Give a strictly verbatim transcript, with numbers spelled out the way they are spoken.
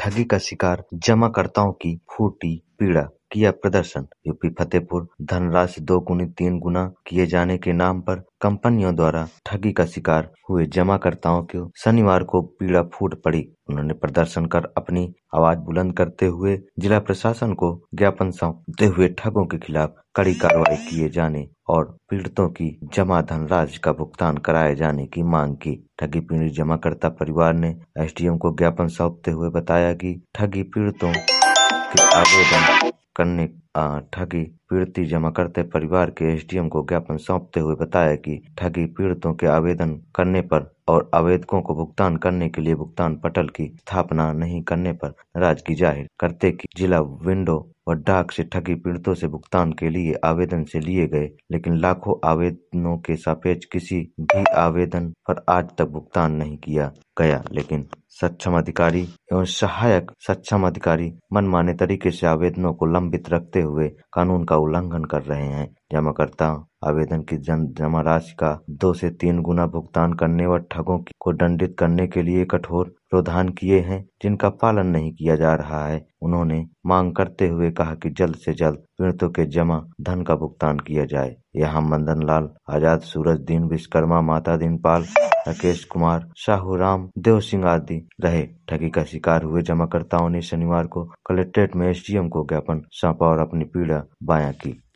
ठगी का शिकार जमाकर्ताओं की फूटी पीड़ा, किया प्रदर्शन। यूपी फतेहपुर धनराशि दोगुनी तीन गुना किए जाने के नाम पर कंपनियों द्वारा ठगी का शिकार हुए जमाकर्ताओं को शनिवार को पीड़ा फूट पड़ी। उन्होंने प्रदर्शन कर अपनी आवाज बुलंद करते हुए जिला प्रशासन को ज्ञापन सौंपते हुए ठगों के खिलाफ कड़ी कार्रवाई किए जाने और पीड़ितों की जमा धनराशि का भुगतान कराए जाने की मांग की। ठगी पीड़ित जमाकर्ता परिवार ने एसडीएम को ज्ञापन सौंपते हुए बताया कि ठगी पीड़ितों के आवेदन करने ठगी पीड़ित जमाकर्ता परिवार के एसडीएम को ज्ञापन सौंपते हुए बताया कि ठगी पीड़ितों के आवेदन करने पर और आवेदकों को भुगतान करने के लिए भुगतान पटल की स्थापना नहीं करने पर नाराजगी जाहिर करते कि जिला विंडो और डाक से ठगी पीड़ितों से भुगतान के लिए आवेदन से लिए गए, लेकिन लाखों आवेदनों के सापेक्ष किसी भी आवेदन पर आज तक भुगतान नहीं किया गया। लेकिन सक्षम अधिकारी एवं सहायक सक्षम अधिकारी मनमाने तरीके से आवेदनों को लंबित रखते हुए कानून का उल्लंघन कर रहे हैं। जमाकर्ता आवेदन की जमा राशि का दो से तीन गुना भुगतान करने व ठगों को दंडित करने के लिए कठोर प्रावधान किए हैं, जिनका पालन नहीं किया जा रहा है। उन्होंने मांग करते हुए कहा कि जल्द से जल्द पीड़ितों के जमा धन का भुगतान किया जाए। यहाँ मदन लाल आजाद, सूरज दीन विश्वकर्मा, माता दीनपाल, राकेश कुमार, साहू राम, देव सिंह आदि रहे। ठगी का शिकार हुए जमाकर्ताओं ने शनिवार को कलेक्ट्रेट में एसडीएम को ज्ञापन सौंपा और अपनी पीड़ा बयां की।